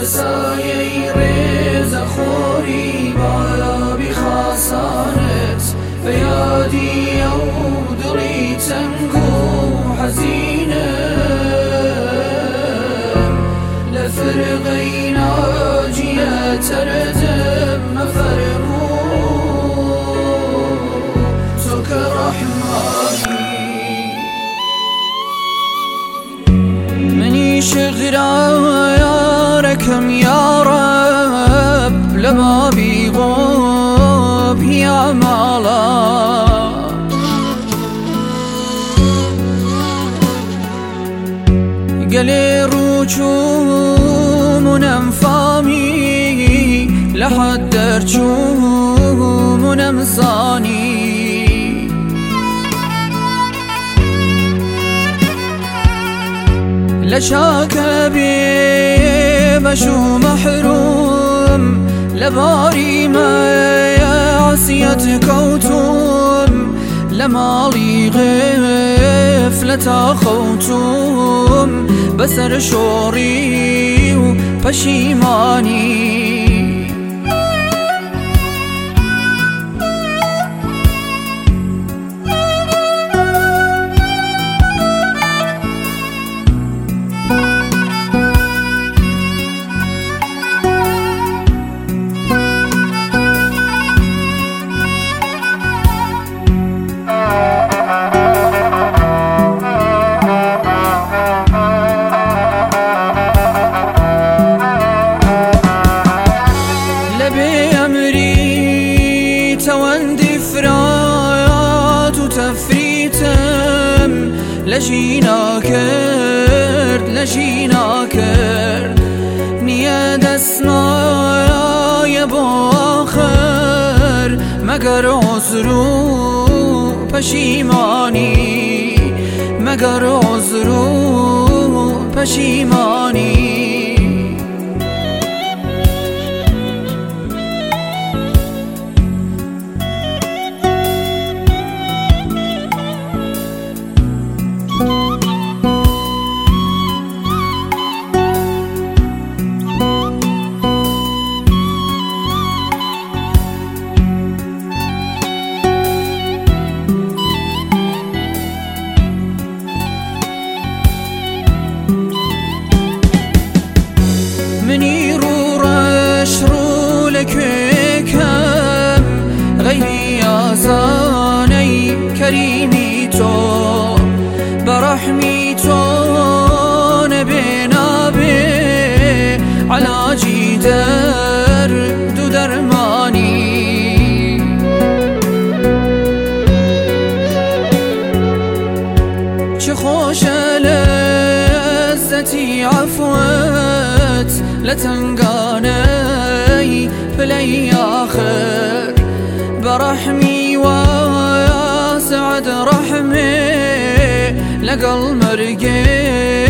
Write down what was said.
سایه ریز خوری بالا بخاسانت فیادی او دلی تنگو حزینه لفرقی ناجیه تردم مفرمو تو که رحمانی منی شغراركم يا رب لما بيغوب يا مالا قلي رجوم انفامي لحد رجوم انصاني لشاك بمشو محروم لباري ما عصيت كوتم لمالي غفلة خوتم بسر شوري وبشيماني توندي فرات وتفريتم لجينا كرد نياد اسماء يبو آخر مگر عذرو پشیمانی مگر عذرو پشیمانی مني رو رش رو لکم غیری آزانی کریمی تو برحمی تو نبی علاجی درد و درمانی چه خوش لذتی عفوت لتنقاني فلي آخر برحمي وسعد رحمي لقى المرقي